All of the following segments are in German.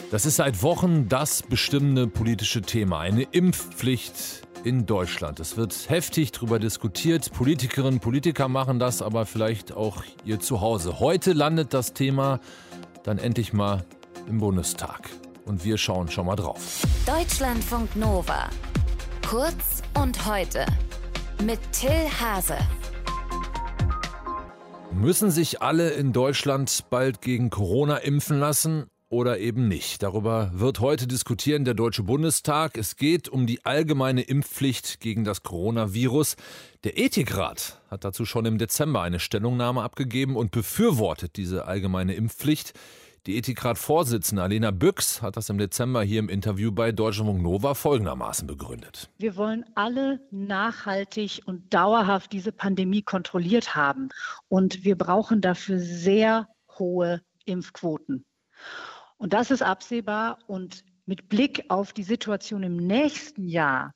Das ist seit Wochen das bestimmende politische Thema, eine Impfpflicht in Deutschland. Es wird heftig darüber diskutiert. Politikerinnen und Politiker machen das, aber vielleicht auch ihr zu Hause. Heute landet das Thema dann endlich mal im Bundestag. Und wir schauen schon mal drauf. Deutschlandfunk Nova. Kurz und heute. Mit Till Hase. Müssen sich alle in Deutschland bald gegen Corona impfen lassen oder eben nicht? Darüber wird heute diskutieren der Deutsche Bundestag. Es geht um die allgemeine Impfpflicht gegen das Coronavirus. Der Ethikrat hat dazu schon im Dezember eine Stellungnahme abgegeben und befürwortet diese allgemeine Impfpflicht. Die Ethikrat-Vorsitzende Alena Büchs hat das im Dezember hier im Interview bei Deutschlandfunk Nova folgendermaßen begründet. Wir wollen alle nachhaltig und dauerhaft diese Pandemie kontrolliert haben. Und wir brauchen dafür sehr hohe Impfquoten. Und das ist absehbar. Und mit Blick auf die Situation im nächsten Jahr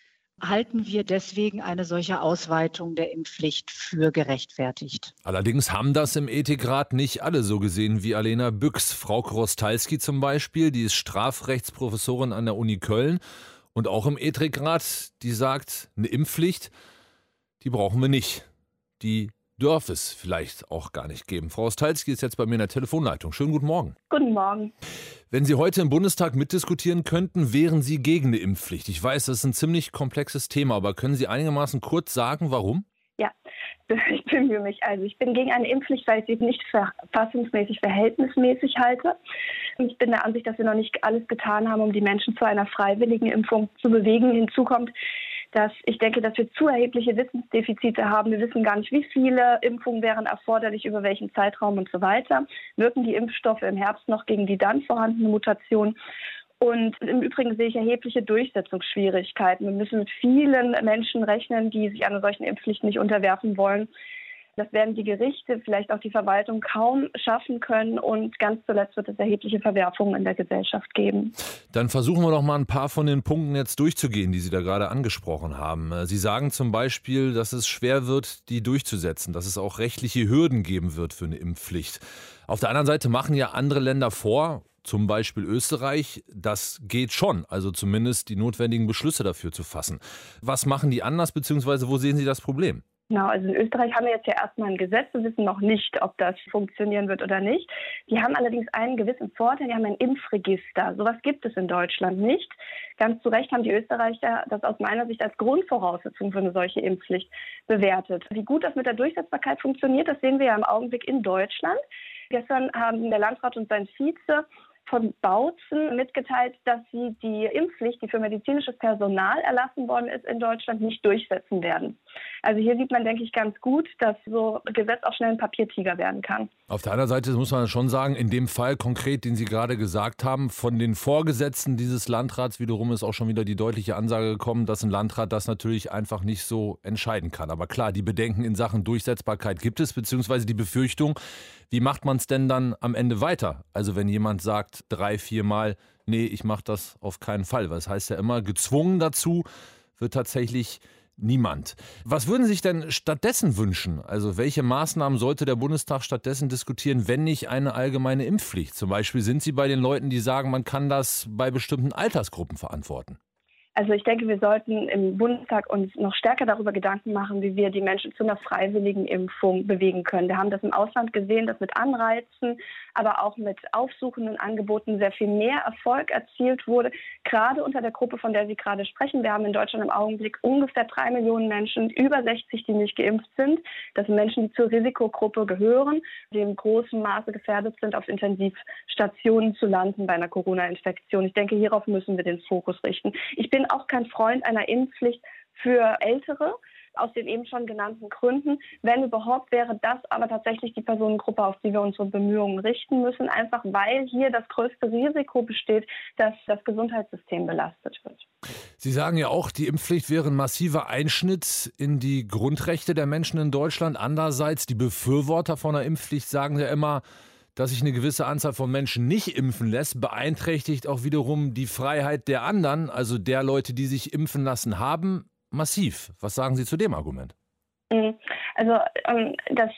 halten wir deswegen eine solche Ausweitung der Impfpflicht für gerechtfertigt. Allerdings haben das im Ethikrat nicht alle so gesehen wie Alena Büchs. Frau Krostalski zum Beispiel, die ist Strafrechtsprofessorin an der Uni Köln und auch im Ethikrat, die sagt, eine Impfpflicht, die brauchen wir nicht. Die dürfte es vielleicht auch gar nicht geben. Frau Krostalski ist jetzt bei mir in der Telefonleitung. Schönen guten Morgen. Guten Morgen. Wenn Sie heute im Bundestag mitdiskutieren könnten, wären Sie gegen eine Impfpflicht. Ich weiß, das ist ein ziemlich komplexes Thema, aber können Sie einigermaßen kurz sagen, warum? Ja, ich bemühe mich. Also ich bin gegen eine Impfpflicht, weil ich sie nicht verfassungsmäßig verhältnismäßig halte. Ich bin der Ansicht, dass wir noch nicht alles getan haben, um die Menschen zu einer freiwilligen Impfung zu bewegen. Hinzu kommt, dass ich denke, dass wir zu erhebliche Wissensdefizite haben. Wir wissen gar nicht, wie viele Impfungen wären erforderlich, über welchen Zeitraum und so weiter. Wirken die Impfstoffe im Herbst noch gegen die dann vorhandene Mutation? Und im Übrigen sehe ich erhebliche Durchsetzungsschwierigkeiten. Wir müssen mit vielen Menschen rechnen, die sich einer solchen Impfpflicht nicht unterwerfen wollen. Das werden die Gerichte, vielleicht auch die Verwaltung kaum schaffen können. Und ganz zuletzt wird es erhebliche Verwerfungen in der Gesellschaft geben. Dann versuchen wir doch mal ein paar von den Punkten jetzt durchzugehen, die Sie da gerade angesprochen haben. Sie sagen zum Beispiel, dass es schwer wird, die durchzusetzen, dass es auch rechtliche Hürden geben wird für eine Impfpflicht. Auf der anderen Seite machen ja andere Länder vor, zum Beispiel Österreich, das geht schon, also zumindest die notwendigen Beschlüsse dafür zu fassen. Was machen die anders, beziehungsweise wo sehen Sie das Problem? Genau, also in Österreich haben wir jetzt ja erstmal ein Gesetz. Wir wissen noch nicht, ob das funktionieren wird oder nicht. Die haben allerdings einen gewissen Vorteil, die haben ein Impfregister. Sowas gibt es in Deutschland nicht. Ganz zu Recht haben die Österreicher das aus meiner Sicht als Grundvoraussetzung für eine solche Impfpflicht bewertet. Wie gut das mit der Durchsetzbarkeit funktioniert, das sehen wir ja im Augenblick in Deutschland. Gestern haben der Landrat und sein Vize von Bautzen mitgeteilt, dass sie die Impfpflicht, die für medizinisches Personal erlassen worden ist in Deutschland, nicht durchsetzen werden. Also hier sieht man, denke ich, ganz gut, dass so ein Gesetz auch schnell ein Papiertiger werden kann. Auf der anderen Seite muss man schon sagen, in dem Fall konkret, den Sie gerade gesagt haben, von den Vorgesetzten dieses Landrats wiederum ist auch schon wieder die deutliche Ansage gekommen, dass ein Landrat das natürlich einfach nicht so entscheiden kann. Aber klar, die Bedenken in Sachen Durchsetzbarkeit gibt es, beziehungsweise die Befürchtung, wie macht man es denn dann am Ende weiter? Also wenn jemand sagt 3-4 Mal, nee, ich mache das auf keinen Fall. Weil es heißt ja immer, gezwungen dazu wird tatsächlich niemand. Was würden Sie sich denn stattdessen wünschen? Also welche Maßnahmen sollte der Bundestag stattdessen diskutieren, wenn nicht eine allgemeine Impfpflicht? Zum Beispiel sind Sie bei den Leuten, die sagen, man kann das bei bestimmten Altersgruppen verantworten? Also ich denke, wir sollten im Bundestag uns noch stärker darüber Gedanken machen, wie wir die Menschen zu einer freiwilligen Impfung bewegen können. Wir haben das im Ausland gesehen, dass mit Anreizen, aber auch mit aufsuchenden Angeboten sehr viel mehr Erfolg erzielt wurde, gerade unter der Gruppe, von der Sie gerade sprechen. Wir haben in Deutschland im Augenblick ungefähr 3 Millionen Menschen, über 60, die nicht geimpft sind. Das sind Menschen, die zur Risikogruppe gehören, die in großem Maße gefährdet sind, auf Intensivstationen zu landen bei einer Corona-Infektion. Ich denke, hierauf müssen wir den Fokus richten. Ich bin auch kein Freund einer Impfpflicht für Ältere, aus den eben schon genannten Gründen. Wenn überhaupt, wäre das aber tatsächlich die Personengruppe, auf die wir unsere Bemühungen richten müssen, einfach weil hier das größte Risiko besteht, dass das Gesundheitssystem belastet wird. Sie sagen ja auch, die Impfpflicht wäre ein massiver Einschnitt in die Grundrechte der Menschen in Deutschland. Andererseits, die Befürworter von einer Impfpflicht sagen ja immer, dass sich eine gewisse Anzahl von Menschen nicht impfen lässt, beeinträchtigt auch wiederum die Freiheit der anderen, also der Leute, die sich impfen lassen haben, massiv. Was sagen Sie zu dem Argument? Also das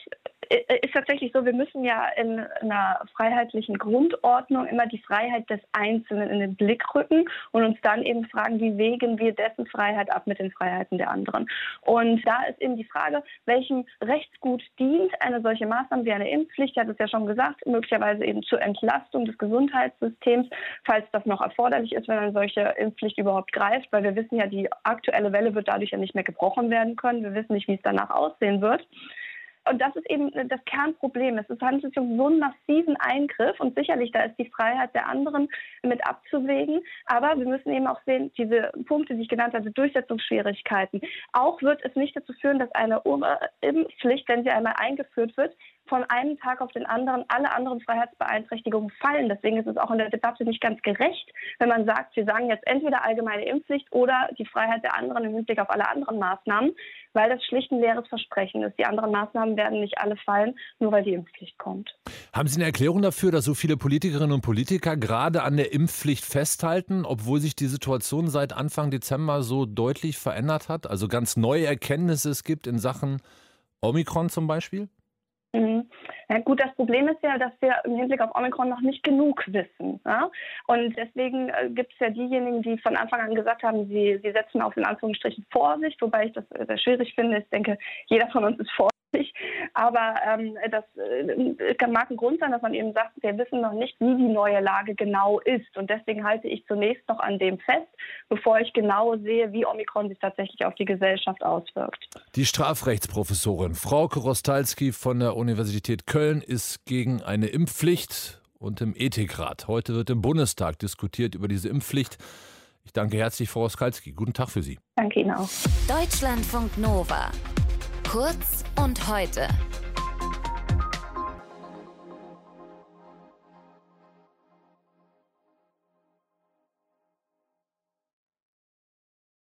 ist tatsächlich so, wir müssen ja in einer freiheitlichen Grundordnung immer die Freiheit des Einzelnen in den Blick rücken und uns dann eben fragen, wie wägen wir dessen Freiheit ab mit den Freiheiten der anderen. Und da ist eben die Frage, welchem Rechtsgut dient eine solche Maßnahme wie eine Impfpflicht, ich hatte es ja schon gesagt, möglicherweise eben zur Entlastung des Gesundheitssystems, falls das noch erforderlich ist, wenn eine solche Impfpflicht überhaupt greift, weil wir wissen ja, die aktuelle Welle wird dadurch ja nicht mehr gebrochen werden können. Wir wissen nicht, wie es danach aussehen wird. Und das ist eben das Kernproblem. Es handelt sich um so einen massiven Eingriff und sicherlich, da ist die Freiheit der anderen mit abzuwägen. Aber wir müssen eben auch sehen, diese Punkte, die ich genannt habe, Durchsetzungsschwierigkeiten. Auch wird es nicht dazu führen, dass eine Impfpflicht, wenn sie einmal eingeführt wird, von einem Tag auf den anderen alle anderen Freiheitsbeeinträchtigungen fallen. Deswegen ist es auch in der Debatte nicht ganz gerecht, wenn man sagt, wir sagen jetzt entweder allgemeine Impfpflicht oder die Freiheit der anderen im Hinblick auf alle anderen Maßnahmen, weil das schlicht ein leeres Versprechen ist. Die anderen Maßnahmen werden nicht alle fallen, nur weil die Impfpflicht kommt. Haben Sie eine Erklärung dafür, dass so viele Politikerinnen und Politiker gerade an der Impfpflicht festhalten, obwohl sich die Situation seit Anfang Dezember so deutlich verändert hat? Also ganz neue Erkenntnisse es gibt in Sachen Omikron zum Beispiel? Ja, gut, das Problem ist ja, dass wir im Hinblick auf Omikron noch nicht genug wissen. Ja? Und deswegen gibt es ja diejenigen, die von Anfang an gesagt haben, sie setzen auf in Anführungsstrichen Vorsicht, wobei ich das sehr schwierig finde. Ich denke, jeder von uns ist vorsichtig. Aber das mag ein Grund sein, dass man eben sagt, wir wissen noch nicht, wie die neue Lage genau ist. Und deswegen halte ich zunächst noch an dem fest, bevor ich genau sehe, wie Omikron sich tatsächlich auf die Gesellschaft auswirkt. Die Strafrechtsprofessorin Frauke Rostalski von der Universität Köln ist gegen eine Impfpflicht und im Ethikrat. Heute wird im Bundestag diskutiert über diese Impfpflicht. Ich danke herzlich, Frau Rostalski. Guten Tag für Sie. Danke Ihnen auch. Deutschlandfunk Nova. Kurz und heute.